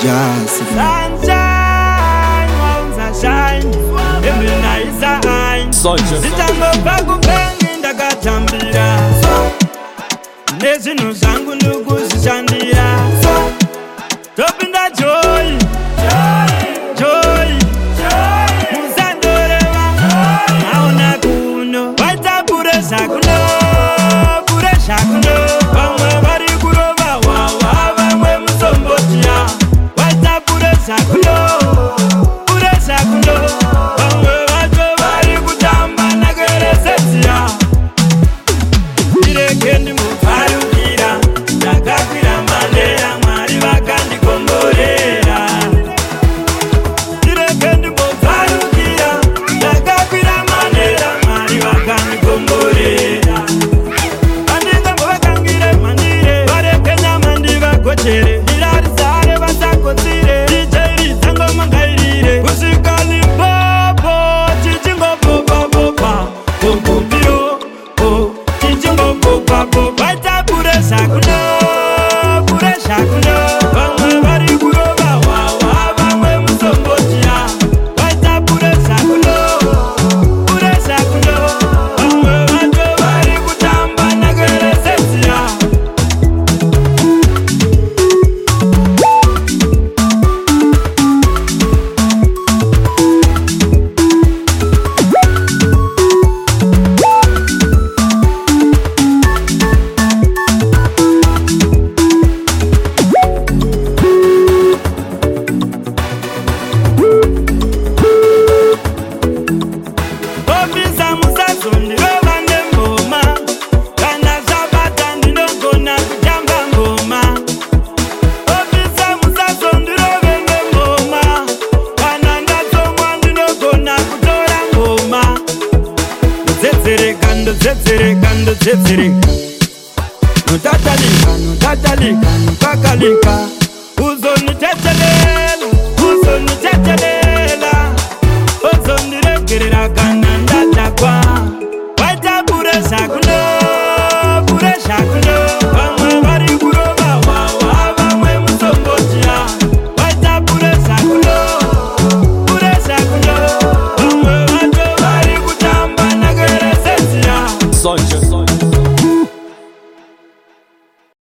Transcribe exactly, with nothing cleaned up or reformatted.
Sunshine, wanza shine, emina isa ain. Zitango bagu bengi ndakatambira. Nezinu zangu ndugu zishandira. Topinda joy, joy, muzandorewa. Maona kuno, waita puresha kuno, puresha kuno. Vamwe vari kurova wawa, vamwe musombotia. Waita puresha kuno, puresha kuno. Vamwe vacho vari kutamba nakeresetia. Irekendi mufarukira, ndakakwira mandera, Mwari vakandikomborera. Irekendi mufarukira, ndakakwira mandera, Mwari vakandikomborera. Vandingambo vakangire mandire, varekenya mandivagochere. Ndirarizare vasakotsire, ticheriza ngoma ngairire. Kusvika Limpopo, tichingopopa-popa. Popopiro, oh, tichingopopa-popa. Vaita puresha kuno, puresha kuno. Vamwe vari kurova wawa, vamwe musombotia. Vaita puresha kuno, puresha kuno. Vamwe vacho vari kutamba nakeresetia. Obisa musazondirova nemboma. Kana zvabata ndinogona kutamba ngoma. Obisa musazondirove nemboma. Kana ndatsomwa ndinogona kutora ngoma. Ndodzedzereka, ndodzedzereka, ndodzedzereka. Notatalika, notatalika, nokakalika. Uzonitetelela, uzonitetelela. Uzondiregerera kandi